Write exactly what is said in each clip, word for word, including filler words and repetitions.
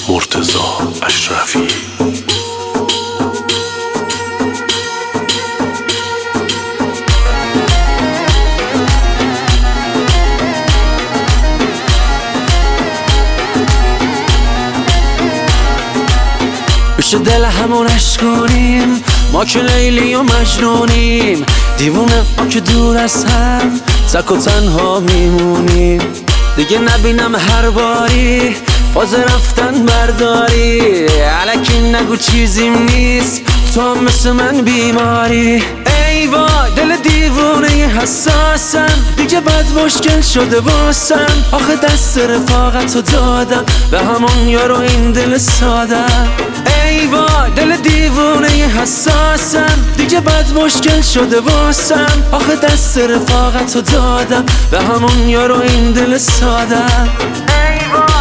مرتضی اشرفی. پیش دل همونش کنیم، ما که لیلی و مجنونیم، دیوونه ما که دور از هم تک و تنها میمونیم. دیگه نبینم هر باری فاز رفتن برداری، الکی نگو چیزیم نیست تو هم مثل من بیماری. ای وای دل دیوونه حساسم، دیگه بد مشکل شده واسم. آخه دست رفاقتو دادم به همون یارو این دل سادم. ای وای دل دیوونه حساسم، دیگه بد مشکل شده واسم. آخه دست رفاقتو دادم به همون یارو این دل سادم. ای وای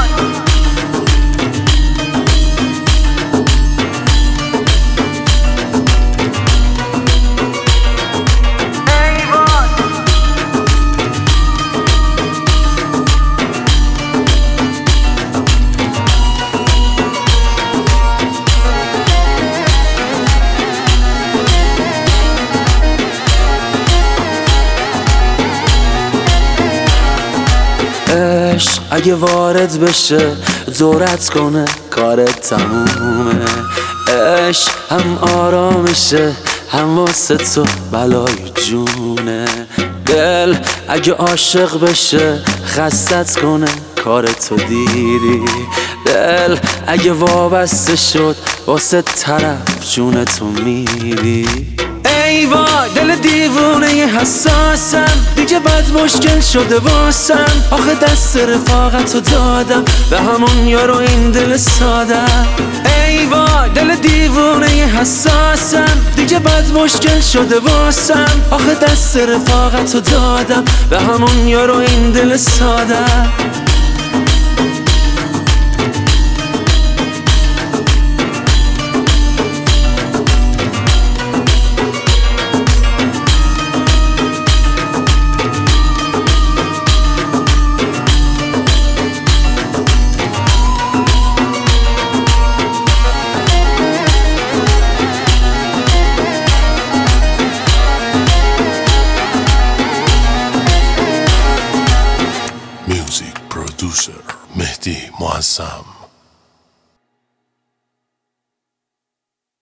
عشق اگه وارد بشه دورت کنه کارت تمومه. عشق هم آرامشه هم واسه تو بلای جونه. دل اگه عاشق بشه خستت کنه کارتو دیدی. دل اگه وابسته شد واسه طرف جونتو میدی. ای وای دل دیوونه حساسم، دیگه بد مشکل شده واسم. آخه دست رفاقتو دادم به همون یارو این دل سادم. ای وای دل دیوونه حساسم، دیگه بد مشکل شده واسم. آخه دست رفاقتو دادم به همون یارو این دل سادم. Music producer مهدی معظم.